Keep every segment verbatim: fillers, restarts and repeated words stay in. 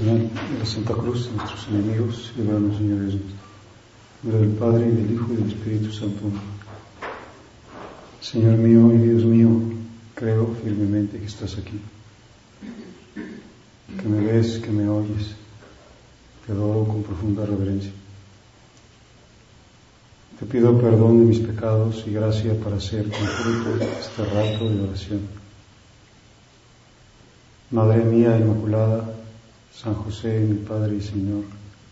señal de la Santa Cruz de nuestros enemigos, líbranos, Señor Jesús. En nombre del Padre, y del Hijo, y del Espíritu Santo. Señor mío y Dios mío, creo firmemente que estás aquí, que me ves, que me oyes. Te adoro con profunda reverencia. Te pido perdón de mis pecados y gracia para hacer con fruto este rato de oración. Madre mía Inmaculada, San José, mi Padre y Señor,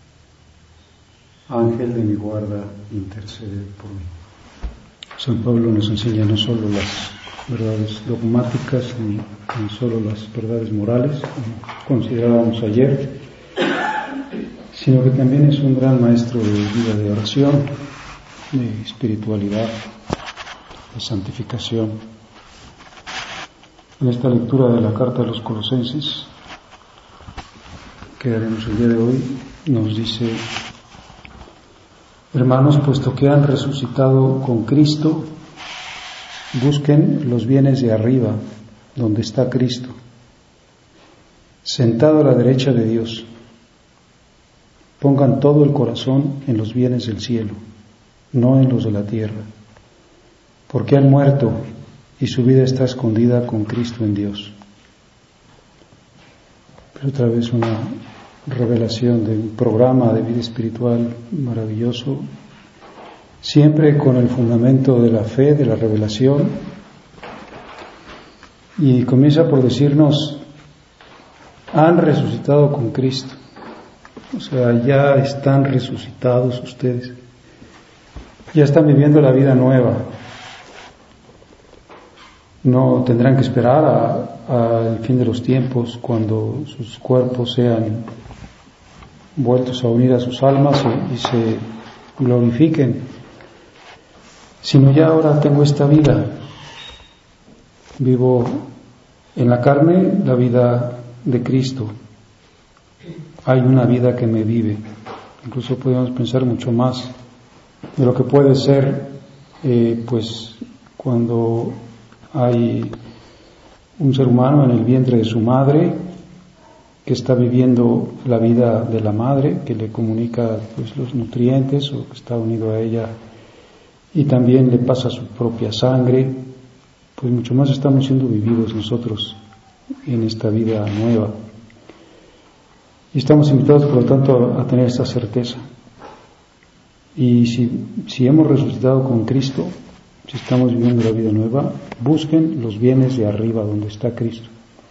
Ángel de mi guarda, intercede por mí. San Pablo nos enseña no solo las verdades dogmáticas ni tan solo las verdades morales, como considerábamos ayer, sino que también es un gran maestro de vida de oración, de espiritualidad, de santificación. En esta lectura de la carta a los Colosenses, que haremos el día de hoy, nos dice: hermanos, puesto que han resucitado con Cristo, busquen los bienes de arriba, donde está Cristo, sentado a la derecha de Dios. Pongan todo el corazón en los bienes del cielo, no en los de la tierra, porque han muerto y su vida está escondida con Cristo en Dios. Pero otra vez una revelación de un programa de vida espiritual maravilloso, siempre con el fundamento de la fe, de la revelación, y comienza por decirnos: han resucitado con Cristo. O sea, ya están resucitados ustedes, ya están viviendo la vida nueva. No tendrán que esperar al fin de los tiempos, cuando sus cuerpos sean vueltos a unir a sus almas y, y se glorifiquen, sino ya ahora tengo esta vida. Vivo en la carne la vida de Cristo. Hay una vida que me vive. Incluso podemos pensar mucho más de lo que puede ser, eh, pues, cuando hay un ser humano en el vientre de su madre que está viviendo la vida de la madre, que le comunica pues los nutrientes, o que está unido a ella y también le pasa su propia sangre. Pues mucho más estamos siendo vividos nosotros en esta vida nueva. Y estamos invitados, por lo tanto, a tener esta certeza. Y si, si hemos resucitado con Cristo, si estamos viviendo la vida nueva, busquen los bienes de arriba, donde está Cristo.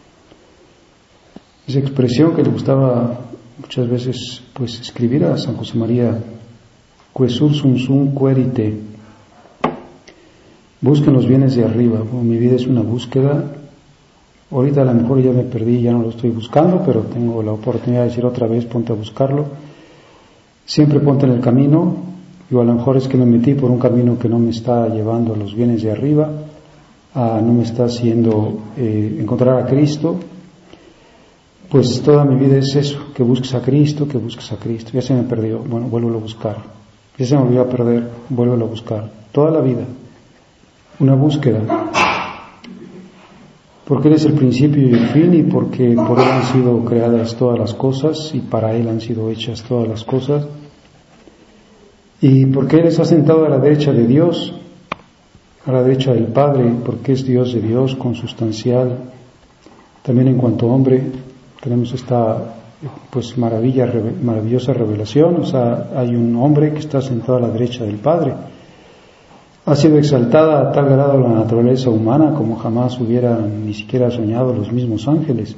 Esa expresión que le gustaba muchas veces pues escribir a San José María: Quesur sum sum querite. Busquen los bienes de arriba. Bueno, mi vida es una búsqueda. Ahorita a lo mejor ya me perdí, ya no lo estoy buscando, pero tengo la oportunidad de decir otra vez: ponte a buscarlo. Siempre ponte en el camino. Yo a lo mejor es que me metí por un camino que no me está llevando a los bienes de arriba, a, no me está haciendo eh, encontrar a Cristo. Pues toda mi vida es eso, que busques a Cristo, que busques a Cristo. Ya se me perdió, bueno, vuélvelo a buscar. Ya se me olvidó a perder, vuélvelo a buscar. Toda la vida, una búsqueda. Porque Él es el principio y el fin, y porque por Él han sido creadas todas las cosas, y para Él han sido hechas todas las cosas. Y porque Él está sentado a la derecha de Dios, a la derecha del Padre, porque es Dios de Dios, consustancial. También en cuanto a hombre, tenemos esta pues maravilla, maravillosa revelación. O sea, hay un hombre que está sentado a la derecha del Padre. Ha sido exaltada a tal grado la naturaleza humana como jamás hubieran ni siquiera soñado los mismos ángeles.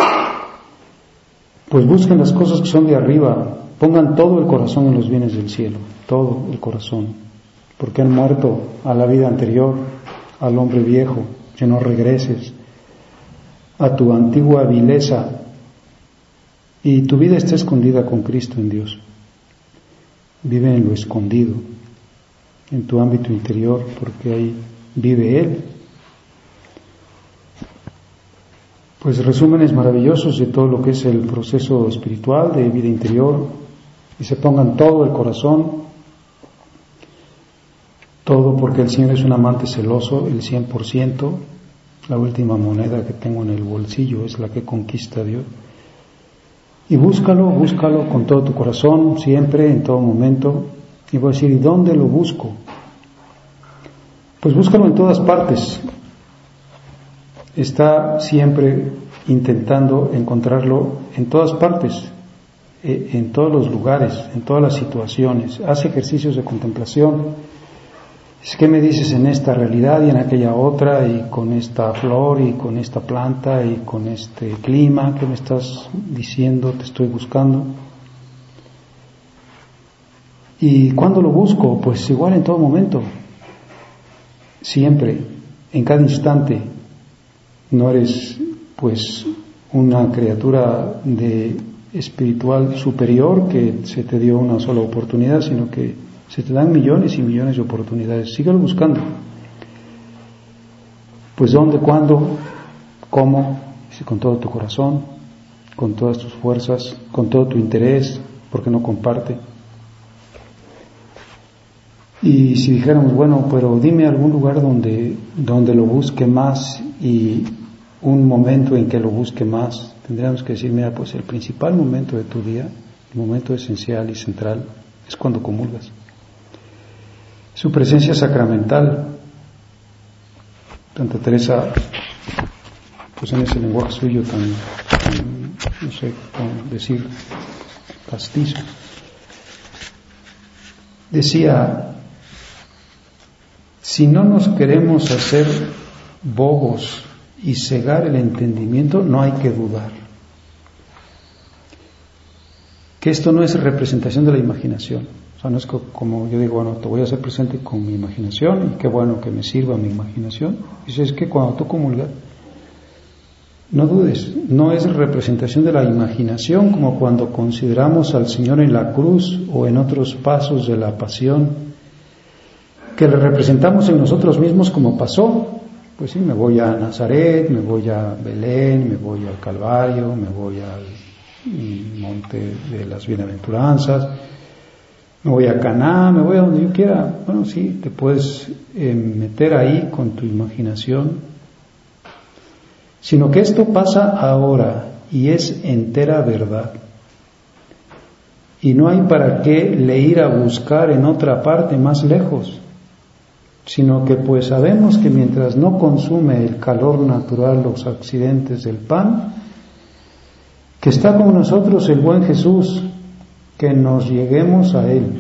Pues busquen las cosas que son de arriba, pongan todo el corazón en los bienes del cielo, todo el corazón, porque han muerto a la vida anterior, al hombre viejo, que no regreses a tu antigua vileza, y tu vida está escondida con Cristo en Dios. Vive en lo escondido, en tu ámbito interior, porque ahí vive Él. Pues resúmenes maravillosos de todo lo que es el proceso espiritual de vida interior, y se pongan todo el corazón, todo, porque el Señor es un amante celoso, el cien por ciento. La última moneda que tengo en el bolsillo es la que conquista a Dios. Y búscalo, búscalo con todo tu corazón, siempre, en todo momento. Y voy a decir, ¿y dónde lo busco? Pues búscalo en todas partes. Está siempre intentando encontrarlo en todas partes, en todos los lugares, en todas las situaciones. Haz ejercicios de contemplación. Es que me dices en esta realidad y en aquella otra, y con esta flor y con esta planta y con este clima que me estás diciendo, te estoy buscando. ¿Y cuándo lo busco? Pues igual en todo momento, siempre, en cada instante. No eres pues una criatura de espiritual superior que se te dio una sola oportunidad, sino que se te dan millones y millones de oportunidades. Síguelo buscando. Pues ¿dónde, cuándo, cómo? Con todo tu corazón, con todas tus fuerzas, con todo tu interés, porque no comparte. Y si dijéramos, bueno, pero dime algún lugar donde, donde lo busque más y un momento en que lo busque más, tendríamos que decir, mira, pues el principal momento de tu día, el momento esencial y central, es cuando comulgas. Su presencia sacramental. Santa Teresa, pues en ese lenguaje suyo tan, tan no sé cómo decir, castizo, decía, si no nos queremos hacer bobos y cegar el entendimiento, no hay que dudar. Que esto no es representación de la imaginación. O sea, no es como yo digo, bueno, te voy a hacer presente con mi imaginación y qué bueno que me sirva mi imaginación. Dice, es que cuando tú comulgas, no dudes, no es representación de la imaginación como cuando consideramos al Señor en la cruz o en otros pasos de la pasión, que le representamos en nosotros mismos como pasó. Pues sí, me voy a Nazaret, me voy a Belén, me voy al Calvario, me voy al monte de las bienaventuranzas, me voy a Caná, me voy a donde yo quiera. Bueno, sí, te puedes eh, meter ahí con tu imaginación, sino que esto pasa ahora y es entera verdad. Y no hay para qué le ir a buscar en otra parte más lejos, sino que pues sabemos que mientras no consume el calor natural los accidentes del pan, que está con nosotros el buen Jesús, que nos lleguemos a Él.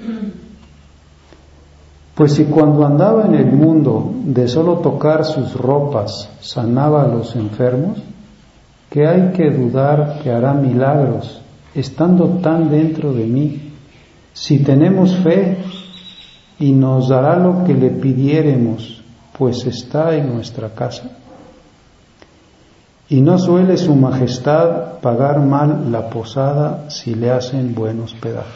Pues si cuando andaba en el mundo de solo tocar sus ropas sanaba a los enfermos, ¿qué hay que dudar que hará milagros estando tan dentro de mí? Si tenemos fe y nos dará lo que le pidiéremos, pues está en nuestra casa. Y no suele su majestad pagar mal la posada si le hacen buen hospedaje.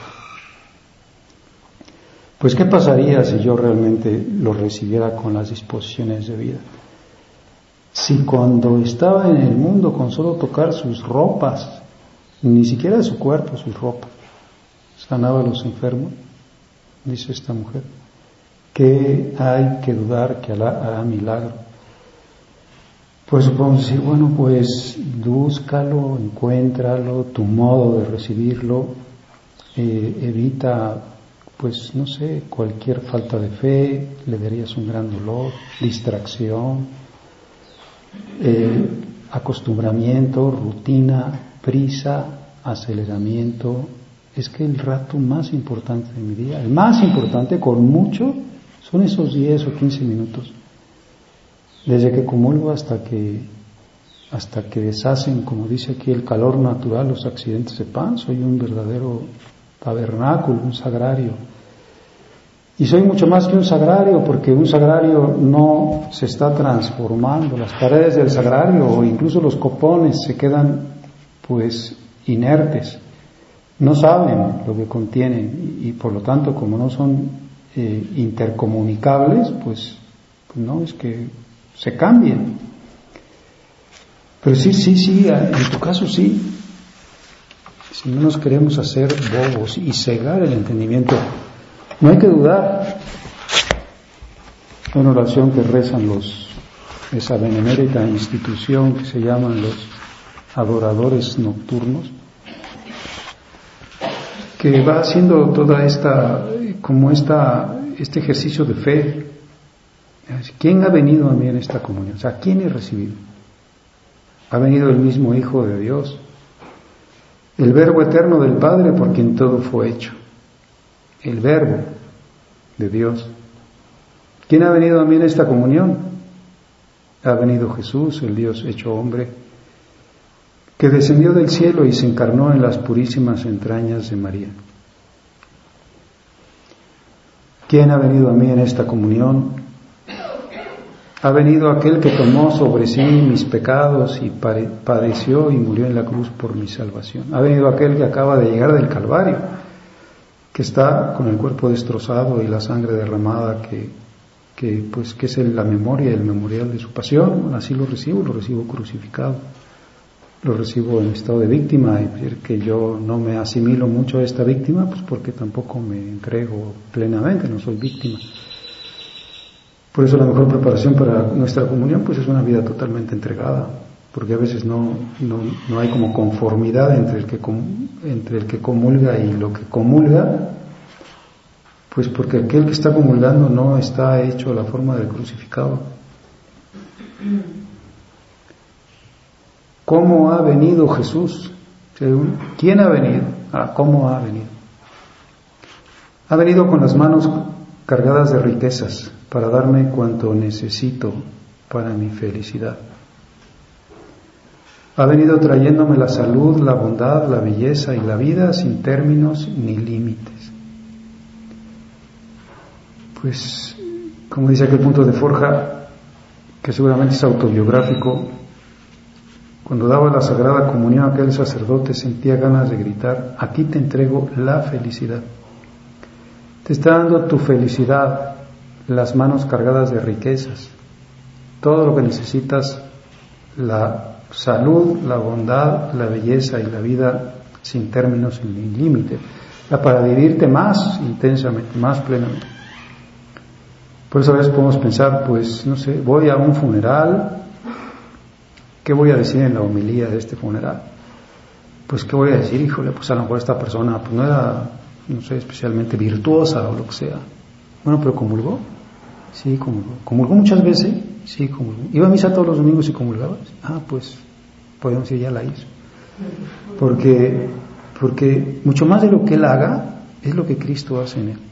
Pues ¿qué pasaría si yo realmente lo recibiera con las disposiciones de vida? Si cuando estaba en el mundo con solo tocar sus ropas, ni siquiera de su cuerpo, sus ropas, sanaba a los enfermos, dice esta mujer, ¿qué hay que dudar que hará milagro? Pues podemos decir, bueno, pues búscalo, encuéntralo, tu modo de recibirlo, eh, evita, pues no sé, cualquier falta de fe, le darías un gran dolor, distracción, eh, acostumbramiento, rutina, prisa, aceleramiento. Es que el rato más importante de mi día, el más importante con mucho, son esos diez o quince minutos. Desde que comulgo hasta que hasta que deshacen, como dice aquí, el calor natural, los accidentes de pan, soy un verdadero tabernáculo, un sagrario. Y soy mucho más que un sagrario, porque un sagrario no se está transformando. Las paredes del sagrario o incluso los copones se quedan pues inertes, no saben lo que contienen y, y por lo tanto, como no son eh, intercomunicables, pues, pues no es que se cambien. Pero sí, sí, sí, en tu caso sí. Si no nos queremos hacer bobos y cegar el entendimiento, no hay que dudar. Hay una oración que rezan los, esa benemérita institución que se llaman los adoradores nocturnos, que va haciendo toda esta, como esta, este ejercicio de fe. ¿Quién ha venido a mí en esta comunión? O sea, ¿quién he recibido? Ha venido el mismo Hijo de Dios, el Verbo eterno del Padre, por quien todo fue hecho, el Verbo de Dios. ¿Quién ha venido a mí en esta comunión? Ha venido Jesús, el Dios hecho hombre, que descendió del cielo y se encarnó en las purísimas entrañas de María. ¿Quién ha venido a mí en esta comunión? Ha venido aquel que tomó sobre sí mis pecados y padeció y murió en la cruz por mi salvación. Ha venido aquel que acaba de llegar del Calvario, que está con el cuerpo destrozado y la sangre derramada, que, que, pues, que es la memoria, el memorial de su pasión. Bueno, así lo recibo, lo recibo crucificado, lo recibo en estado de víctima, y decir que yo no me asimilo mucho a esta víctima, pues porque tampoco me entrego plenamente, no soy víctima. Por eso la mejor preparación para nuestra comunión pues es una vida totalmente entregada, porque a veces no, no, no hay como conformidad entre el, que, entre el que comulga y lo que comulga, pues porque aquel que está comulgando no está hecho a la forma del crucificado. ¿Cómo ha venido Jesús? ¿Quién ha venido? Ah, ¿cómo ha venido? Ha venido con las manos cargadas de riquezas para darme cuanto necesito para mi felicidad. Ha venido trayéndome la salud, la bondad, la belleza y la vida sin términos ni límites. Pues, como dice aquel punto de Forja, que seguramente es autobiográfico, cuando daba la Sagrada Comunión a aquel sacerdote sentía ganas de gritar: aquí te entrego la felicidad. Te está dando tu felicidad, las manos cargadas de riquezas, todo lo que necesitas, la salud, la bondad, la belleza y la vida sin términos ni límite, para vivirte más intensamente, más plenamente. Por eso a veces podemos pensar, pues, no sé, voy a un funeral, ¿qué voy a decir en la homilía de este funeral? Pues, ¿qué voy a decir? Híjole, pues a lo mejor esta persona pues no era, no sé, especialmente virtuosa o lo que sea. Bueno, pero ¿comulgó? Sí, comulgó. ¿Comulgó muchas veces? Sí, comulgó. ¿Iba a misa todos los domingos y comulgaba? Ah, pues podemos decir, ya la hizo. Porque, porque mucho más de lo que él haga es lo que Cristo hace en él.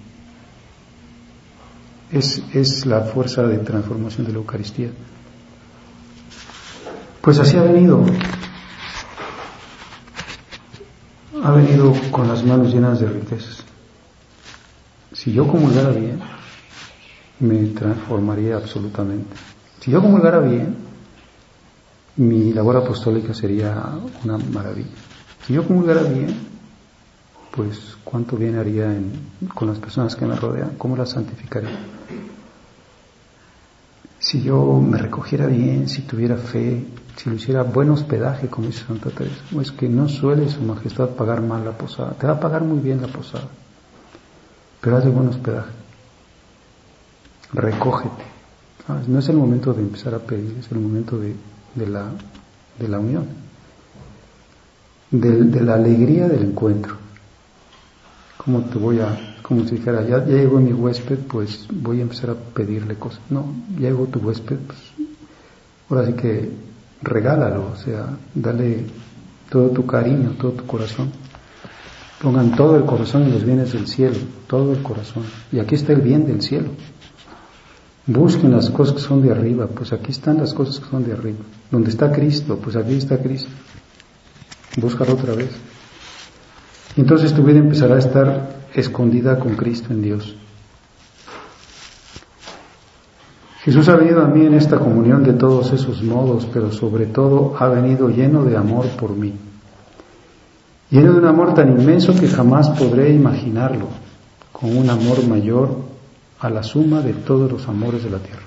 Es, es la fuerza de transformación de la Eucaristía. Pues así ha venido. Ha venido con las manos llenas de riquezas. Si yo comulgara bien, me transformaría absolutamente. Si yo comulgara bien, mi labor apostólica sería una maravilla. Si yo comulgara bien, pues cuánto bien haría en, con las personas que me rodean, cómo las santificaría. Si yo me recogiera bien, si tuviera fe, si lo hiciera buen hospedaje, como dice Santa Teresa, es que no suele Su Majestad pagar mal la posada, te va a pagar muy bien la posada, pero haz de buen hospedaje, recógete. No es el momento de empezar a pedir, es el momento de, de, la, de la unión, de, de la alegría del encuentro. ¿Cómo te voy a, como si dijera, ya, ya llegó mi huésped, pues voy a empezar a pedirle cosas? No, ya llegó tu huésped, pues ahora sí que regálalo, o sea, dale todo tu cariño, todo tu corazón. Pongan todo el corazón en los bienes del cielo, todo el corazón. Y aquí está el bien del cielo. Busquen las cosas que son de arriba, pues aquí están las cosas que son de arriba. Donde está Cristo, pues aquí está Cristo. Búscalo otra vez. Y entonces tu vida empezará a estar escondida con Cristo en Dios. Jesús ha venido a mí en esta comunión de todos esos modos, pero sobre todo ha venido lleno de amor por mí. Lleno de un amor tan inmenso que jamás podré imaginarlo, con un amor mayor a la suma de todos los amores de la tierra.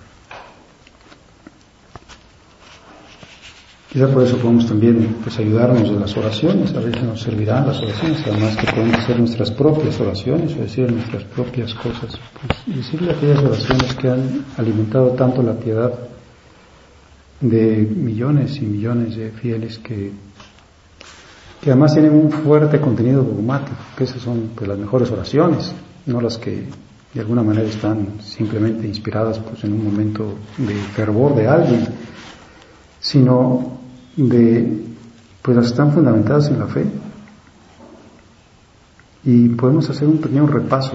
Quizá por eso podemos también pues, ayudarnos de las oraciones, a veces nos servirán las oraciones, además que podemos hacer nuestras propias oraciones o decir nuestras propias cosas, pues, decirle aquellas oraciones que han alimentado tanto la piedad de millones y millones de fieles que que además tienen un fuerte contenido dogmático, que esas son pues, las mejores oraciones, no las que de alguna manera están simplemente inspiradas pues, en un momento de fervor de alguien, sino de pues las que están fundamentadas en la fe. Y podemos hacer un pequeño repaso,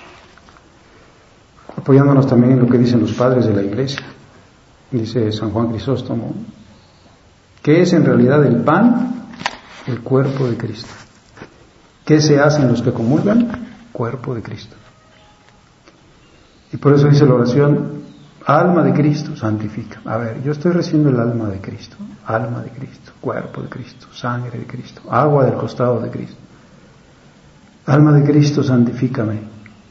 apoyándonos también en lo que dicen los padres de la Iglesia. Dice San Juan Crisóstomo, ¿qué es en realidad el pan? El cuerpo de Cristo. ¿Qué se hacen los que comulgan? Cuerpo de Cristo. Y por eso dice la oración, alma de Cristo, santifica. A ver, yo estoy recibiendo el alma de Cristo, alma de Cristo, cuerpo de Cristo, sangre de Cristo, agua del costado de Cristo. Alma de Cristo, santifícame.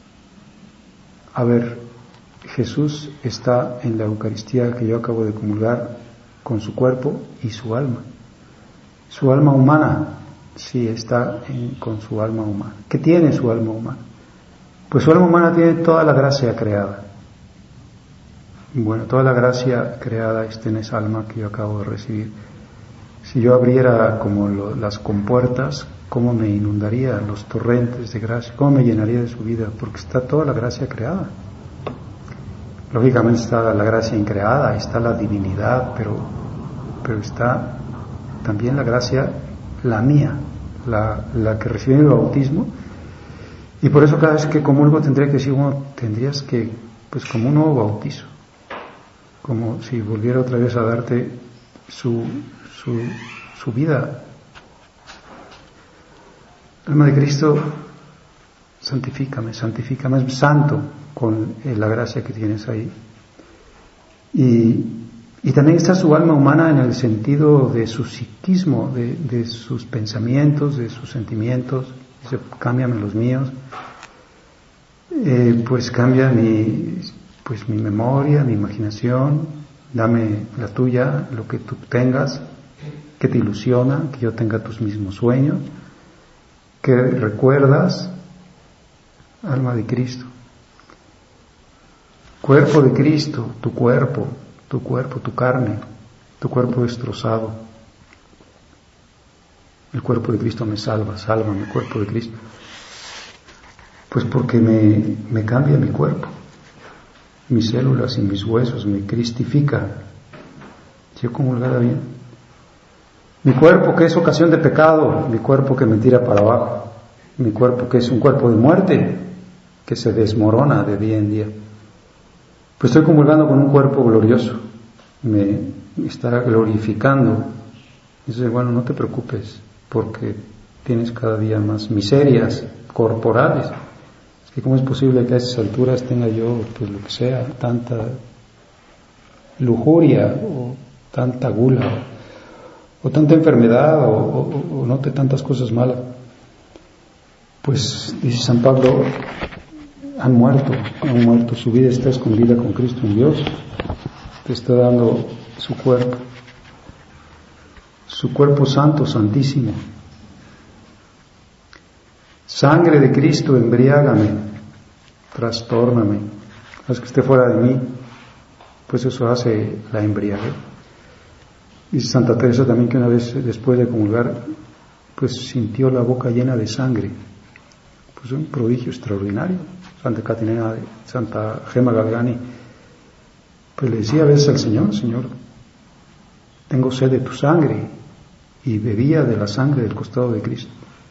A ver, Jesús está en la Eucaristía que yo acabo de comulgar con su cuerpo y su alma. Su alma humana, sí, está en, con su alma humana. ¿Qué tiene su alma humana? Pues su alma humana tiene toda la gracia creada. Bueno, toda la gracia creada está en esa alma que yo acabo de recibir. Si yo abriera como lo, las compuertas, ¿cómo me inundaría los torrentes de gracia? ¿Cómo me llenaría de su vida? Porque está toda la gracia creada. Lógicamente está la gracia increada, está la divinidad, pero, pero está también la gracia, la mía, la, la que recibí en el bautismo. Y por eso cada vez que comulgo tendría que decir, bueno, tendrías que, pues como un nuevo bautizo, como si volviera otra vez a darte su, su, su vida. Alma de Cristo, santifícame, santifícame, es santo con la gracia que tienes ahí. Y, y también está su alma humana en el sentido de su psiquismo, de, de sus pensamientos, de sus sentimientos. Dice, cámbiame los míos, eh, pues cambia mi, pues mi memoria, mi imaginación, dame la tuya, lo que tú tengas, que te ilusiona, que yo tenga tus mismos sueños, que recuerdas, alma de Cristo. Cuerpo de Cristo, tu cuerpo, tu cuerpo, tu carne, tu cuerpo destrozado. El cuerpo de Cristo me salva, sálvame, el cuerpo de Cristo. Pues porque me, me cambia mi cuerpo, mis células y mis huesos, me cristifica. Si yo comulgara bien. Mi cuerpo que es ocasión de pecado, mi cuerpo que me tira para abajo, mi cuerpo que es un cuerpo de muerte, que se desmorona de día en día. Pues estoy comulgando con un cuerpo glorioso, me estará glorificando. Dice, bueno, no te preocupes, porque tienes cada día más miserias corporales. Es que cómo es posible que a esas alturas tenga yo, pues lo que sea, tanta lujuria o tanta gula o, o tanta enfermedad o, o, o note tantas cosas malas. Pues dice San Pablo, han muerto, han muerto, su vida está escondida con Cristo en Dios, te está dando su cuerpo, su cuerpo santo, santísimo. Sangre de Cristo, embriágame, trastórname, haz que esté fuera de mí, pues eso hace la embriaguez. Dice Santa Teresa también que una vez después de comulgar, pues sintió la boca llena de sangre, pues un prodigio extraordinario. Santa Caterina, Santa Gema Galgani, pues le decía a veces al Señor, Señor, tengo sed de tu sangre, y bebía de la sangre del costado de Cristo.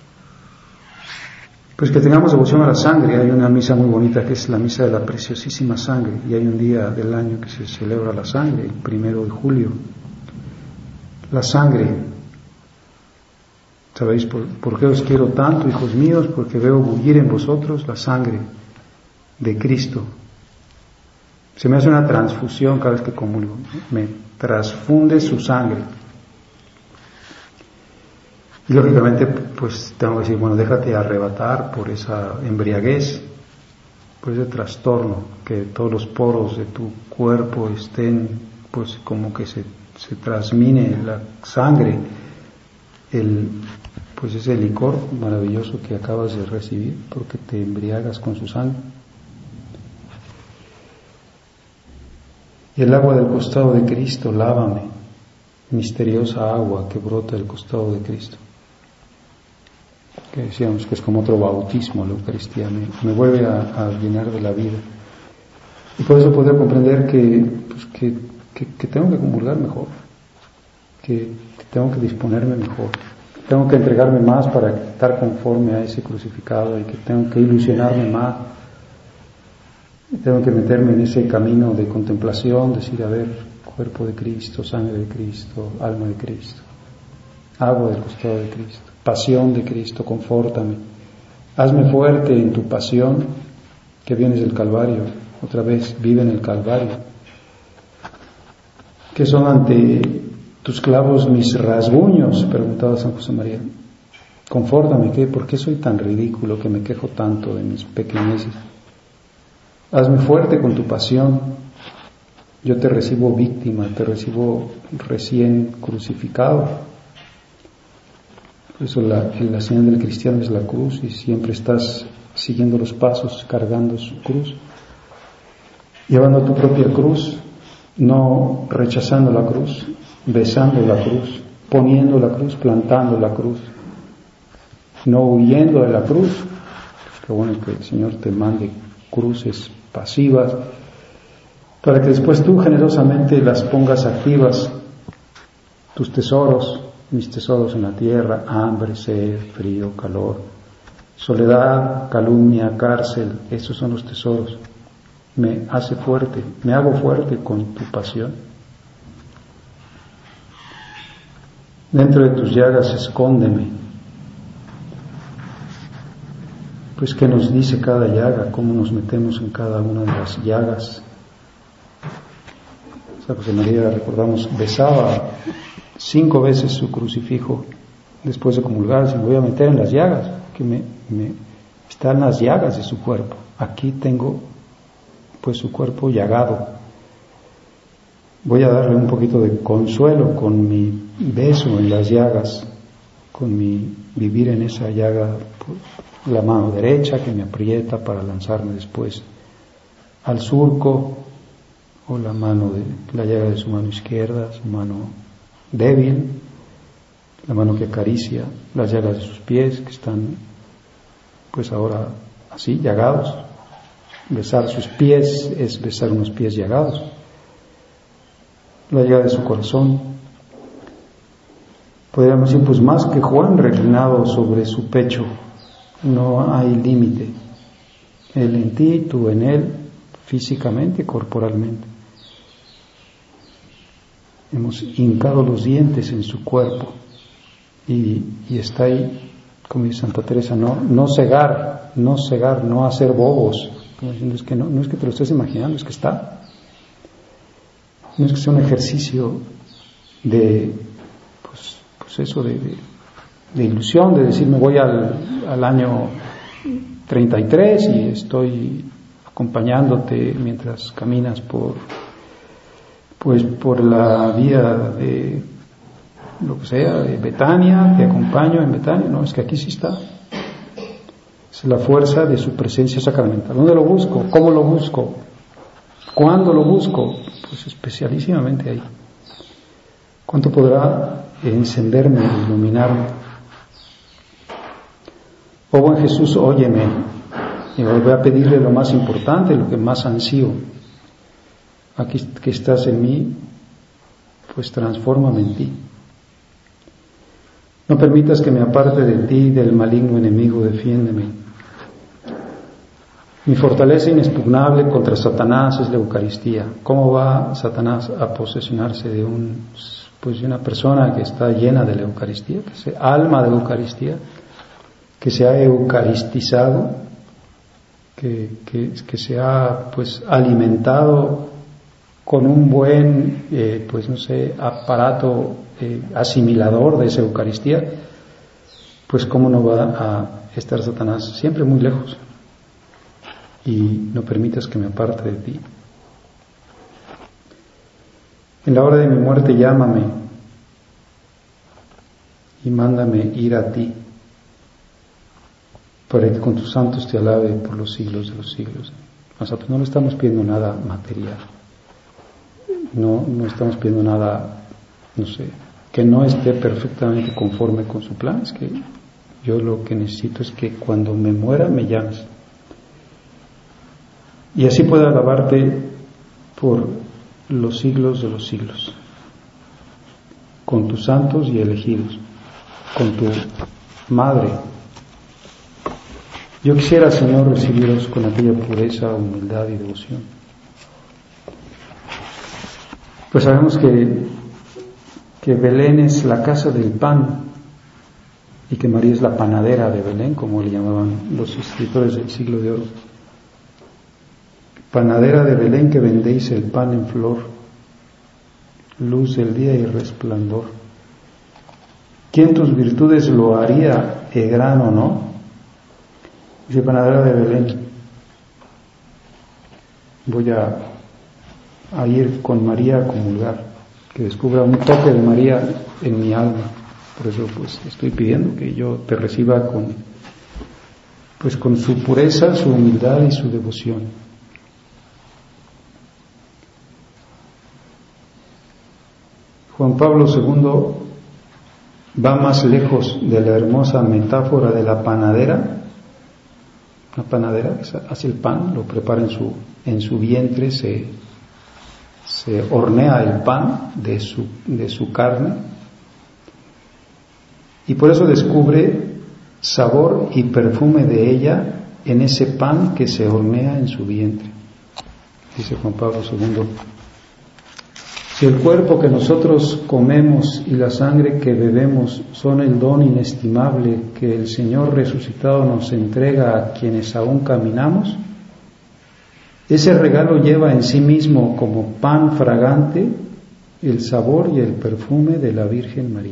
Pues que tengamos devoción a la sangre. Hay una misa muy bonita que es la misa de la preciosísima sangre, y hay un día del año que se celebra la sangre, el primero de julio. La sangre, ¿sabéis por, por qué os quiero tanto, hijos míos? Porque veo bullir en vosotros la sangre de Cristo. Se me hace una transfusión cada vez que comulgo, me transfunde su sangre. Y lógicamente, pues tengo que decir, bueno, déjate arrebatar por esa embriaguez, por ese trastorno, que todos los poros de tu cuerpo estén, pues como que se, se transmine la sangre, el, pues ese licor maravilloso que acabas de recibir, porque te embriagas con su sangre. Y el agua del costado de Cristo, lávame, misteriosa agua que brota del costado de Cristo. que decíamos que es como otro bautismo la Eucaristía, me, me vuelve a, a llenar de la vida. Y por eso poder comprender que, pues, que, que, que tengo que comulgar mejor, que, que tengo que disponerme mejor, tengo que entregarme más para estar conforme a ese crucificado y que tengo que ilusionarme más, tengo que meterme en ese camino de contemplación, decir, a ver, cuerpo de Cristo, sangre de Cristo, alma de Cristo, agua del costado de Cristo, pasión de Cristo, confórtame, hazme fuerte en tu pasión que vienes del Calvario, otra vez vive en el Calvario, que son ante tus clavos mis rasguños, preguntaba San José María. Confórtame, ¿qué? ¿Por qué soy tan ridículo que me quejo tanto de mis pequeñeces? Hazme fuerte con tu pasión. Yo te recibo víctima, te recibo recién crucificado. Por eso la, la señal del cristiano es la cruz y siempre estás siguiendo los pasos, cargando su cruz, llevando tu propia cruz, no rechazando la cruz, besando la cruz, poniendo la cruz, plantando la cruz, no huyendo de la cruz. Qué bueno que el Señor te mande cruces pasivas para que después tú generosamente las pongas activas, tus tesoros, mis tesoros en la tierra, hambre, sed, frío, calor, soledad, calumnia, cárcel, esos son los tesoros. Me hace fuerte, me hago fuerte con tu pasión. Dentro de tus llagas escóndeme. Pues qué nos dice cada llaga, cómo nos metemos en cada una de las llagas. San José María, recordamos, besaba cinco veces su crucifijo después de comulgar. Se me voy a meter en las llagas, que me, me están las llagas de su cuerpo. Aquí tengo pues su cuerpo llagado. Voy a darle un poquito de consuelo con mi beso en las llagas, con mi vivir en esa llaga, pues, la mano derecha que me aprieta para lanzarme después al surco, o la mano de la llaga de su mano izquierda, su mano débil, la mano que acaricia las llagas de sus pies que están pues ahora así llagados. Besar sus pies es besar unos pies llagados. La llaga de su corazón, podríamos decir, pues más que Juan reclinado sobre su pecho, no hay límite. Él en ti, tú en él, físicamente, corporalmente. Hemos hincado los dientes en su cuerpo y, y está ahí, como dice Santa Teresa, no, no cegar, no cegar, no hacer bobos. Como diciendo, es que no, no es que te lo estés imaginando, es que está. No es que sea un ejercicio de, pues, pues eso, de, de, de ilusión, de decir, me voy al, al año treinta y tres y estoy acompañándote mientras caminas por, pues, por la vía de lo que sea, de Betania, te acompaño en Betania. No, es que aquí sí está. Es la fuerza de su presencia sacramental. ¿Dónde lo busco? ¿Cómo lo busco? ¿Cuándo lo busco? Pues especialísimamente ahí. ¿Cuánto podrá encenderme, iluminarme? Oh buen Jesús, óyeme. Y voy a pedirle lo más importante, lo que más ansío. Aquí que estás en mí, pues transfórmame en ti. No permitas que me aparte de ti, del maligno enemigo, defiéndeme. Mi fortaleza inexpugnable contra Satanás es la Eucaristía. ¿Cómo va Satanás a posesionarse de un, pues de una persona que está llena de la Eucaristía, que se alma de la Eucaristía, que se ha eucaristizado, que, que, que se ha pues alimentado con un buen, eh, pues no sé, aparato eh, asimilador de esa Eucaristía? Pues cómo no va a estar Satanás siempre muy lejos. Y no permitas que me aparte de ti. En la hora de mi muerte llámame y mándame ir a ti, para que con tus santos te alabe por los siglos de los siglos. O sea, pues no le estamos pidiendo nada material, no, no estamos pidiendo nada, no sé, que no esté perfectamente conforme con su plan. Es que Yo lo que necesito es que cuando me muera me llames. Y así pueda alabarte por los siglos de los siglos, con tus santos y elegidos, con tu madre. Yo quisiera, Señor, recibiros con aquella pureza, humildad y devoción. Pues sabemos que, que Belén es la casa del pan y que María es la panadera de Belén, como le llamaban los escritores del siglo de oro. Panadera de Belén, que vendéis el pan en flor, luz del día y resplandor. ¿Quién tus virtudes lo haría, e grano, no? Dice, panadera de Belén, voy a, a ir con María a comulgar, que descubra un toque de María en mi alma. Por eso pues estoy pidiendo que yo te reciba con, pues con su pureza, su humildad y su devoción. Juan Pablo segundo va más lejos de la hermosa metáfora de la panadera. La panadera hace el pan, lo prepara en su, en su vientre, se, se hornea el pan de su, de su carne, y por eso descubre sabor y perfume de ella en ese pan que se hornea en su vientre. Dice Juan Pablo segundo, si el cuerpo que nosotros comemos y la sangre que bebemos son el don inestimable que el Señor resucitado nos entrega a quienes aún caminamos, ese regalo lleva en sí mismo como pan fragante el sabor y el perfume de la Virgen María.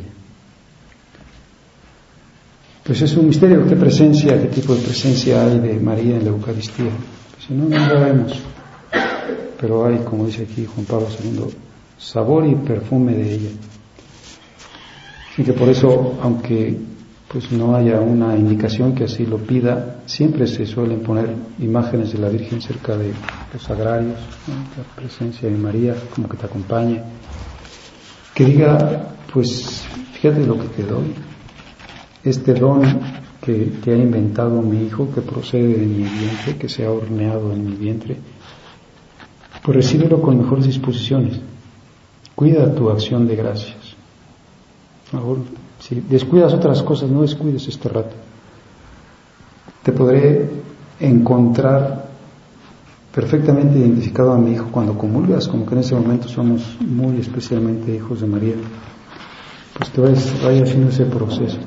Pues es un misterio. ¿Qué presencia, qué tipo de presencia hay de María en la Eucaristía? Pues no, no lo vemos, pero hay, como dice aquí Juan Pablo segundo, sabor y perfume de ella. Así que por eso, aunque pues no haya una indicación que así lo pida, siempre se suelen poner imágenes de la Virgen cerca de los sagrarios, ¿no? La presencia de María como que te acompañe, que diga, pues fíjate lo que te doy, este don que, que ha inventado mi hijo, que procede de mi vientre, que se ha horneado en mi vientre, pues recíbelo con mejores disposiciones. Cuida tu acción de gracias. Ahora, si descuidas otras cosas, no descuides este rato. Te podré encontrar perfectamente identificado a mi hijo cuando comulgas, como que en ese momento somos muy especialmente hijos de María. Pues te vayas, vaya haciendo ese proceso.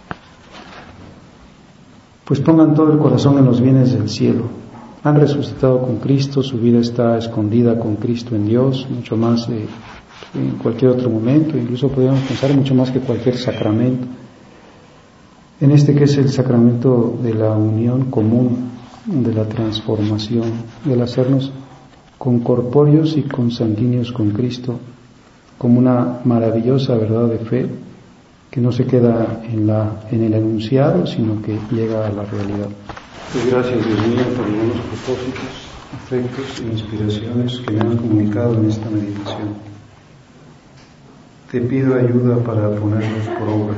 Pues pongan todo el corazón en los bienes del cielo. Han resucitado con Cristo, su vida está escondida con Cristo en Dios, mucho más de en cualquier otro momento, incluso podríamos pensar mucho más que cualquier sacramento, en este que es el sacramento de la unión común, de la transformación, del hacernos concorpóreos y consanguíneos con Cristo, como una maravillosa verdad de fe que no se queda en, la, en el enunciado, sino que llega a la realidad. Pues gracias, Dios mío, por los buenos propósitos, afectos e inspiraciones que me han comunicado en esta meditación. Te pido ayuda para ponerlos por obra.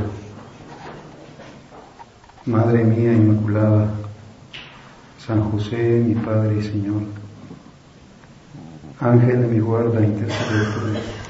Madre mía Inmaculada, San José, mi Padre y Señor, Ángel de mi guarda, intercede por mí.